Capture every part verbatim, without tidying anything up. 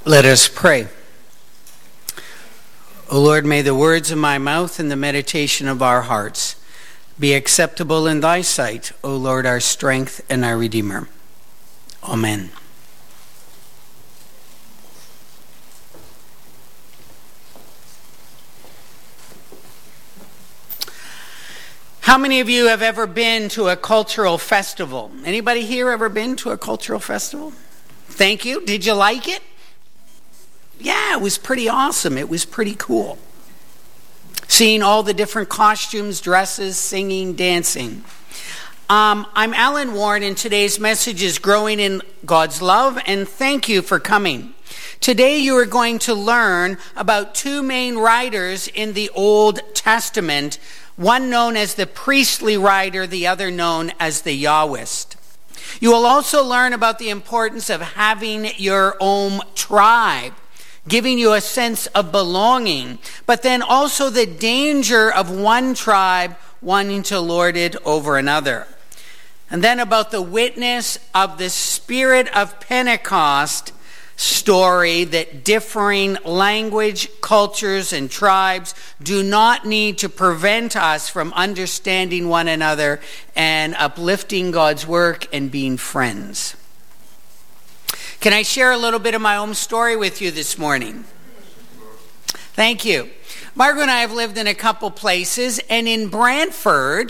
Let us pray. O Lord, may the words of my mouth and the meditation of our hearts be acceptable in thy sight, O Lord, our strength and our Redeemer. Amen. How many of you have ever been to a cultural festival? Anybody here ever been to a cultural festival? Thank you. Did you like it? Yeah, it was pretty awesome. It was pretty cool. Seeing all the different costumes, dresses, singing, dancing. Um, I'm Alan Warren, and today's message is Growing in God's Love, and thank you for coming. Today you are going to learn about two main writers in the Old Testament, one known as the priestly writer, the other known as the Yahwist. You will also learn about the importance of having your own tribe, giving you a sense of belonging, but then also the danger of one tribe wanting to lord it over another. And then about the witness of the Spirit of Pentecost story, that differing language, cultures, and tribes do not need to prevent us from understanding one another and uplifting God's work and being friends. Can I share a little bit of my own story with you this morning? Thank you. Margaret and I have lived in a couple places, and in Brantford,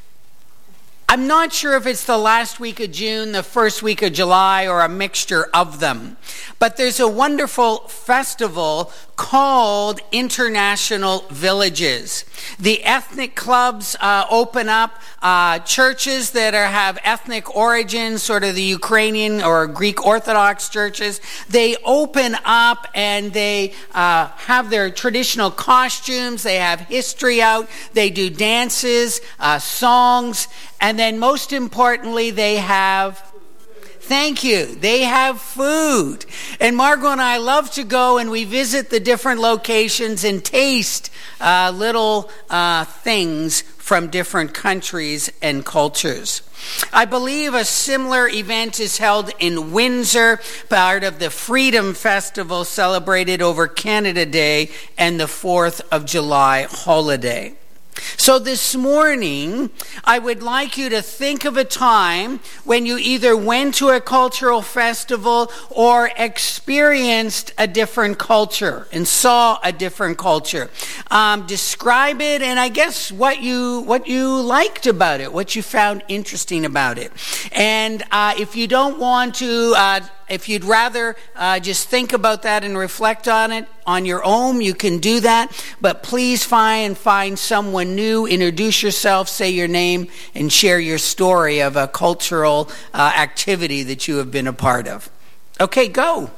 I'm not sure if it's the last week of June, the first week of July, or a mixture of them. But there's a wonderful festival called International Villages. The ethnic clubs uh, open up, uh, churches that are, have ethnic origins, sort of the Ukrainian or Greek Orthodox churches. They open up and they uh, have their traditional costumes. They have history out. They do dances, uh, songs, and then most importantly, they have Thank you. They have food. And Margot and I love to go and we visit the different locations and taste uh, little uh, things from different countries and cultures. I believe a similar event is held in Windsor, part of the Freedom Festival celebrated over Canada Day and the fourth of July holiday. So this morning, I would like you to think of a time when you either went to a cultural festival or experienced a different culture and saw a different culture. Um, describe it, and I guess what you what you liked about it, what you found interesting about it. And uh, if you don't want to, uh, if you'd rather uh, just think about that and reflect on it on your own, you can do that. But please find find someone new, introduce yourself, say your name, and share your story of a cultural uh, activity that you have been a part of. Okay, go.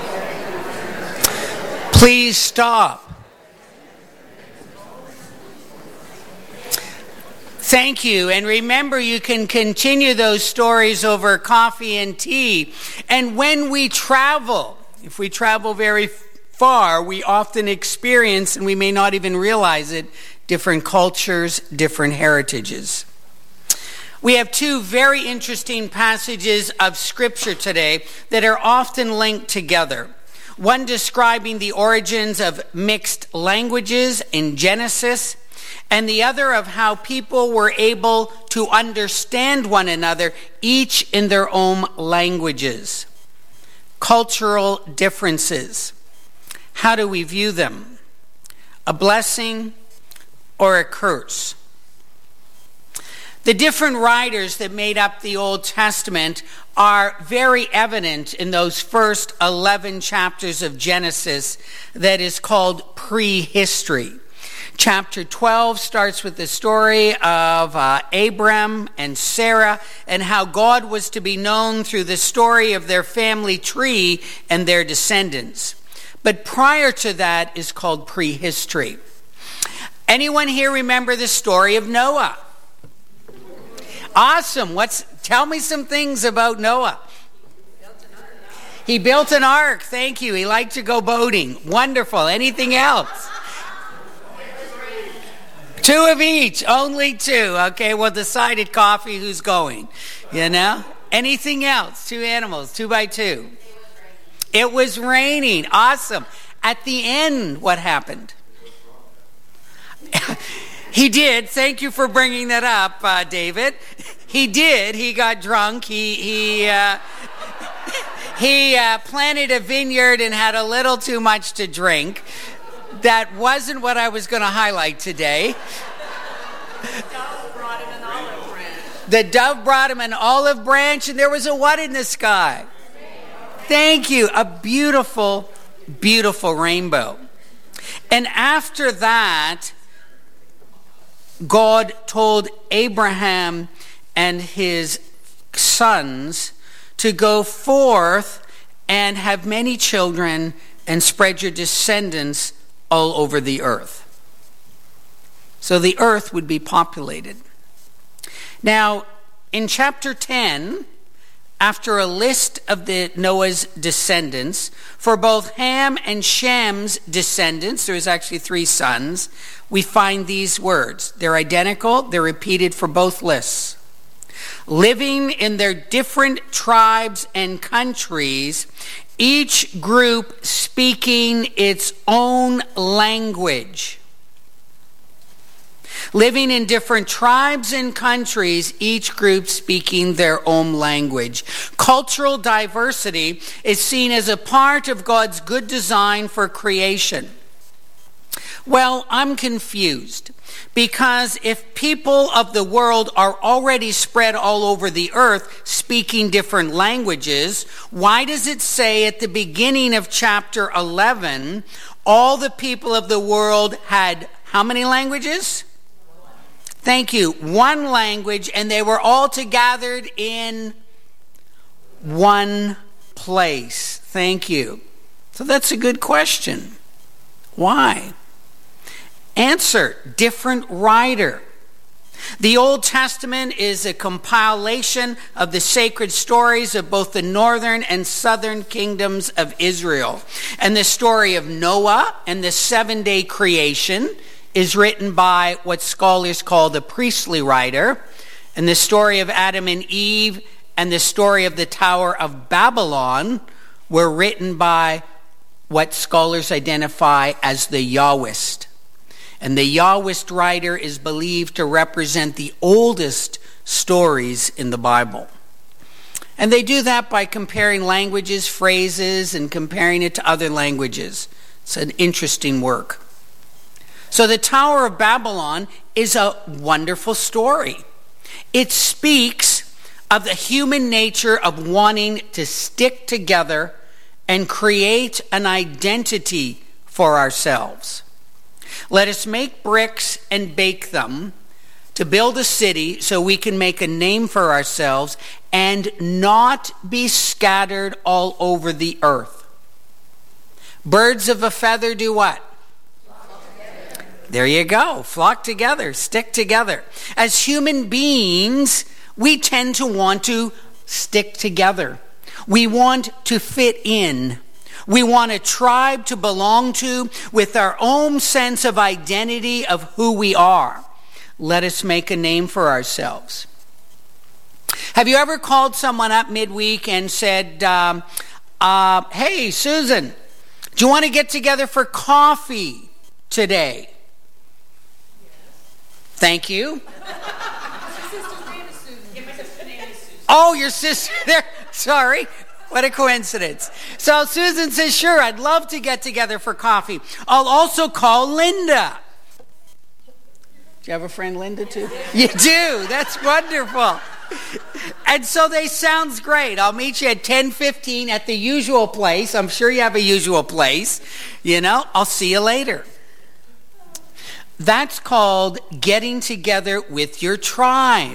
Please stop. Thank you. And remember, you can continue those stories over coffee and tea. And when we travel, if we travel very far, we often experience, and we may not even realize it, different cultures, different heritages. We have two very interesting passages of Scripture today that are often linked together. One describing the origins of mixed languages in Genesis, and the other of how people were able to understand one another, each in their own languages. Cultural differences. How do we view them? A blessing or a curse? The different writers that made up the Old Testament are very evident in those first eleven chapters of Genesis that is called prehistory. Chapter twelve starts with the story of uh, Abram and Sarah and how God was to be known through the story of their family tree and their descendants. But prior to that is called prehistory. Anyone here remember the story of Noah? Awesome. What's tell me some things about Noah. He built an ark. Thank you. He liked to go boating. Wonderful. Anything else? Two of each, only two. Okay, well, decided coffee, who's going? You know? Anything else? Two animals, two by two. It was raining. Awesome. At the end, what happened? He did. Thank you for bringing that up, uh, David. He did. He got drunk. He he uh, he uh, planted a vineyard and had a little too much to drink. That wasn't what I was going to highlight today. The dove brought him an olive branch. The dove brought him an olive branch, and there was a what in the sky? Thank you. A beautiful, beautiful rainbow. And after that, God told Abraham and his sons to go forth and have many children and spread your descendants all over the earth. So the earth would be populated. Now, in chapter ten, after a list of the Noah's descendants, for both Ham and Shem's descendants, there was actually three sons, we find these words. They're identical. They're repeated for both lists. Living in their different tribes and countries, each group speaking its own language. Living in different tribes and countries, each group speaking their own language. Cultural diversity is seen as a part of God's good design for creation. Well, I'm confused, because if people of the world are already spread all over the earth speaking different languages, why does it say at the beginning of chapter eleven, all the people of the world had how many languages? Thank you. One language, and they were all gathered in one place. Thank you. So that's a good question. Why? Answer, different writer. The Old Testament is a compilation of the sacred stories of both the northern and southern kingdoms of Israel. And the story of Noah and the seven-day creation is written by what scholars call the priestly writer. And the story of Adam and Eve and the story of the Tower of Babylon were written by what scholars identify as the Yahwist. And the Yahwist writer is believed to represent the oldest stories in the Bible. And they do that by comparing languages, phrases, and comparing it to other languages. It's an interesting work. So the Tower of Babylon is a wonderful story. It speaks of the human nature of wanting to stick together and create an identity for ourselves. Let us make bricks and bake them to build a city so we can make a name for ourselves and not be scattered all over the earth. Birds of a feather do what? There you go. Flock together. Stick together. As human beings, we tend to want to stick together. We want to fit in. We want a tribe to belong to with our own sense of identity of who we are. Let us make a name for ourselves. Have you ever called someone up midweek and said, um, uh, hey, Susan, do you want to get together for coffee today? Yes. Thank you. Oh, your sister there. Sorry. What a coincidence. So Susan says, sure, I'd love to get together for coffee. I'll also call Linda. Do you have a friend Linda too? You do. That's wonderful. And so they sounds great. I'll meet you at ten fifteen at the usual place. I'm sure you have a usual place. You know, I'll see you later. That's called getting together with your tribe.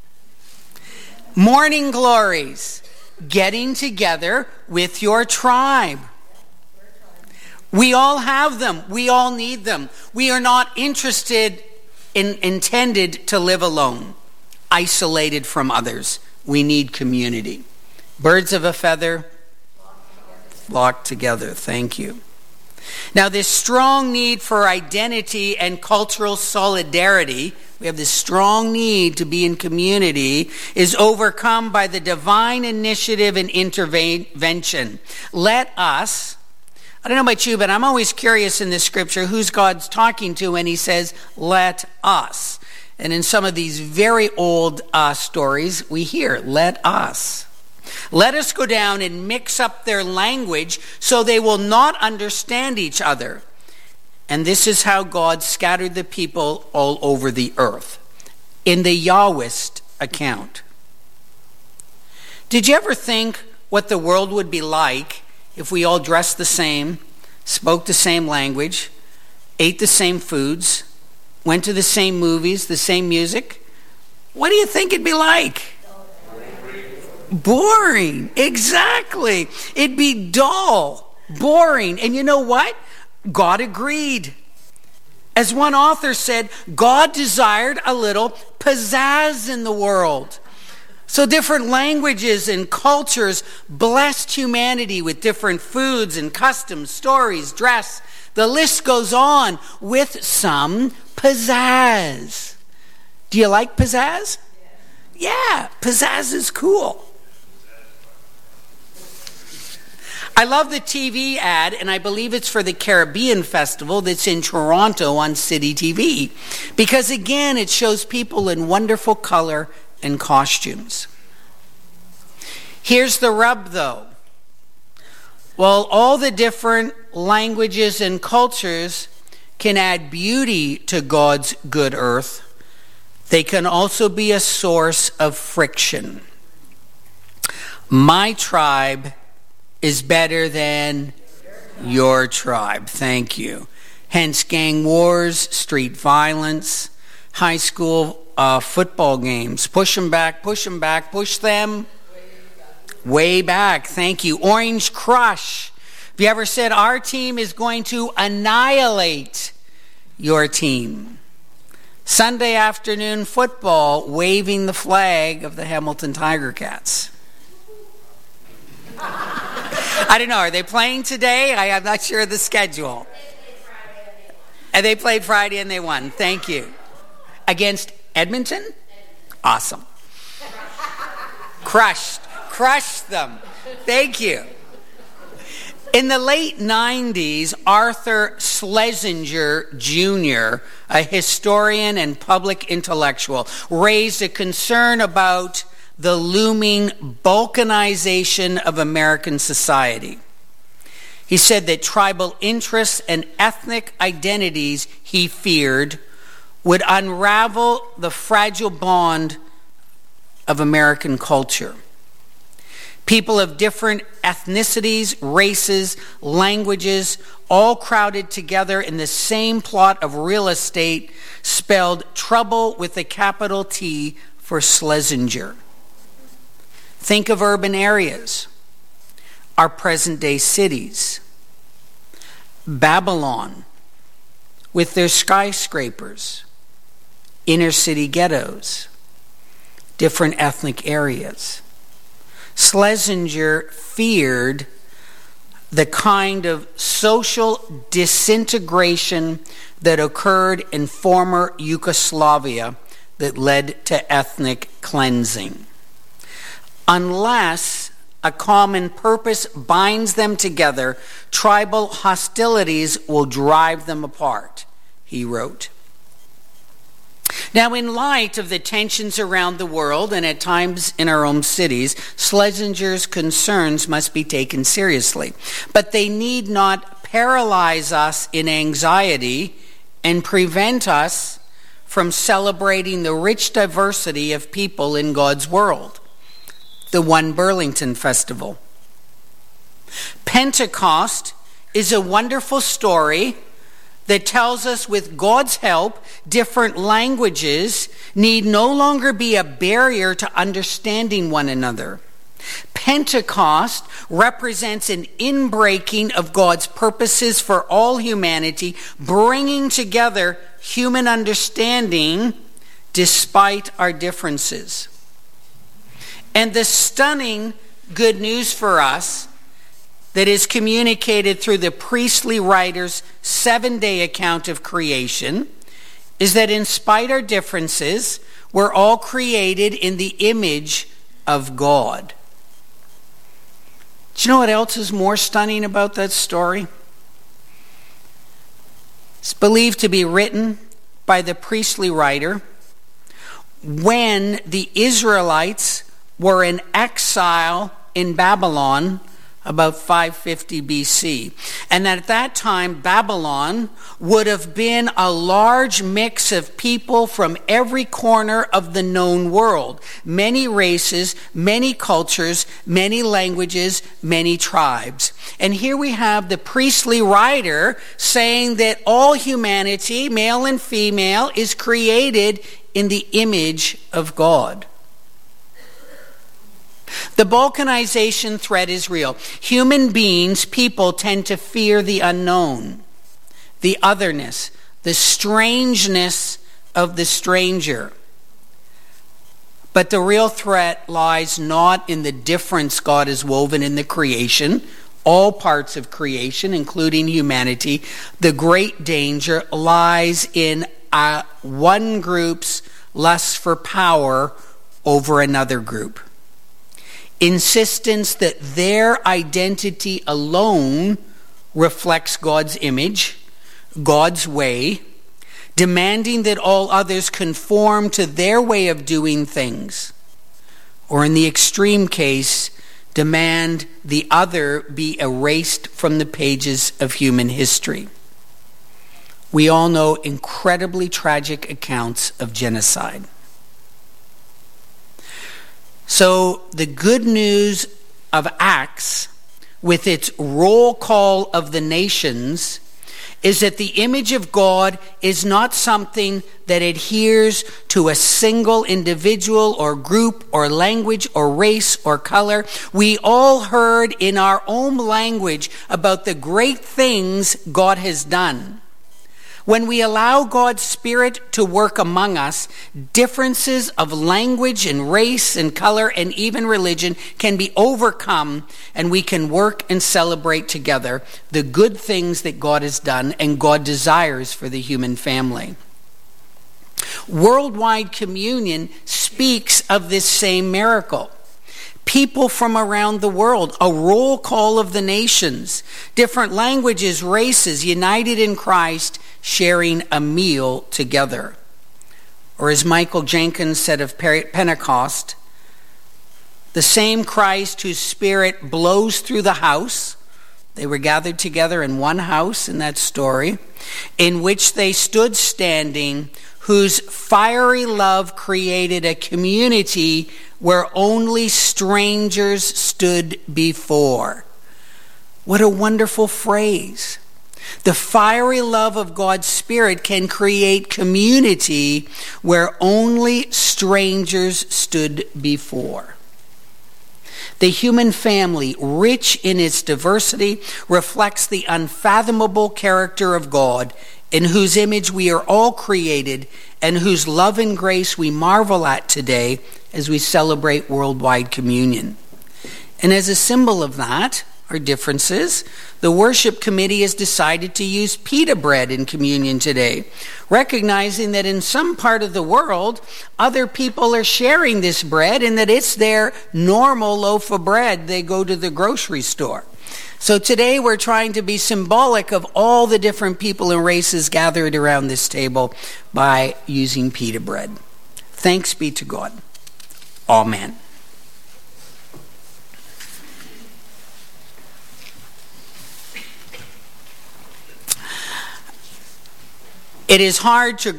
Morning glories. Getting together with your tribe. We all have them. We all need them. We are not interested in, intended to live alone, isolated from others. We need community. Birds of a feather flock together. Thank you. Now, this strong need for identity and cultural solidarity, we have this strong need to be in community, is overcome by the divine initiative and intervention. Let us, I don't know about you, but I'm always curious in this scripture who's God's talking to when he says, let us. And in some of these very old uh, stories, we hear, let us. Let us go down and mix up their language so they will not understand each other. And this is how God scattered the people all over the earth. In the Yahwist account. Did you ever think what the world would be like if we all dressed the same, spoke the same language, ate the same foods, went to the same movies, the same music? What do you think it'd be like? Boring. Exactly. It'd be dull, boring. And you know what? God agreed. As one author said, God desired a little pizzazz in the world. So different languages and cultures blessed humanity with different foods and customs, stories, dress. The list goes on with some pizzazz. Do you like pizzazz? Yeah, pizzazz is cool. I love the T V ad, and I believe it's for the Caribbean Festival that's in Toronto on City T V. Because again, it shows people in wonderful color and costumes. Here's the rub, though. While all the different languages and cultures can add beauty to God's good earth, they can also be a source of friction. My tribe is better than your tribe. Thank you. Hence gang wars, street violence, high school uh, football games. Push them back, push them back, push them way back. Thank you. Orange Crush. Have you ever said our team is going to annihilate your team? Sunday afternoon football, waving the flag of the Hamilton Tiger Cats. I don't know. Are they playing today? I am not sure of the schedule. And they played Friday and they won. Thank you. Against Edmonton? Awesome. Crushed. Crushed them. Thank you. In the late nineties, Arthur Schlesinger Junior, a historian and public intellectual, raised a concern about the looming balkanization of American society. He said that tribal interests and ethnic identities, he feared, would unravel the fragile bond of American culture. People of different ethnicities, races, languages, all crowded together in the same plot of real estate spelled trouble with a capital T for Schlesinger. Think of urban areas, our present-day cities, Babylon, with their skyscrapers, inner city ghettos, different ethnic areas. Schlesinger feared the kind of social disintegration that occurred in former Yugoslavia that led to ethnic cleansing. Unless a common purpose binds them together, tribal hostilities will drive them apart, he wrote. Now, in light of the tensions around the world and at times in our own cities, Schlesinger's concerns must be taken seriously. But they need not paralyze us in anxiety and prevent us from celebrating the rich diversity of people in God's world. The One Burlington Festival. Pentecost is a wonderful story that tells us with God's help, different languages need no longer be a barrier to understanding one another. Pentecost represents an inbreaking of God's purposes for all humanity, bringing together human understanding despite our differences. And the stunning good news for us that is communicated through the priestly writer's seven-day account of creation is that in spite of our differences, we're all created in the image of God. Do you know what else is more stunning about that story? It's believed to be written by the priestly writer when the Israelites were in exile in Babylon about five fifty B C. And at that time, Babylon would have been a large mix of people from every corner of the known world. Many races, many cultures, many languages, many tribes. And here we have the priestly writer saying that all humanity, male and female, is created in the image of God. The balkanization threat is real. Human beings, people, tend to fear the unknown, the otherness, the strangeness of the stranger. But the real threat lies not in the difference God has woven in the creation, all parts of creation, including humanity. The great danger lies in uh, one group's lust for power over another group. Insistence that their identity alone reflects God's image, God's way, demanding that all others conform to their way of doing things, or in the extreme case, demand the other be erased from the pages of human history. We all know incredibly tragic accounts of genocide. So the good news of Acts, with its roll call of the nations, is that the image of God is not something that adheres to a single individual or group or language or race or color. We all heard in our own language about the great things God has done. When we allow God's Spirit to work among us, differences of language and race and color and even religion can be overcome, and we can work and celebrate together the good things that God has done and God desires for the human family. Worldwide communion speaks of this same miracle. People from around the world, a roll call of the nations, different languages, races, united in Christ, sharing a meal together. Or as Michael Jenkins said of Pentecost, the same Christ whose Spirit blows through the house, they were gathered together in one house in that story, in which they stood standing, whose fiery love created a community where only strangers stood before. What a wonderful phrase. The fiery love of God's Spirit can create community where only strangers stood before. The human family, rich in its diversity, reflects the unfathomable character of God in whose image we are all created and whose love and grace we marvel at today as we celebrate worldwide communion. And as a symbol of that, our differences, the worship committee has decided to use pita bread in communion today, recognizing that in some part of the world, other people are sharing this bread and that it's their normal loaf of bread they go to the grocery store. So today we're trying to be symbolic of all the different people and races gathered around this table by using pita bread. Thanks be to God. Amen. It is hard to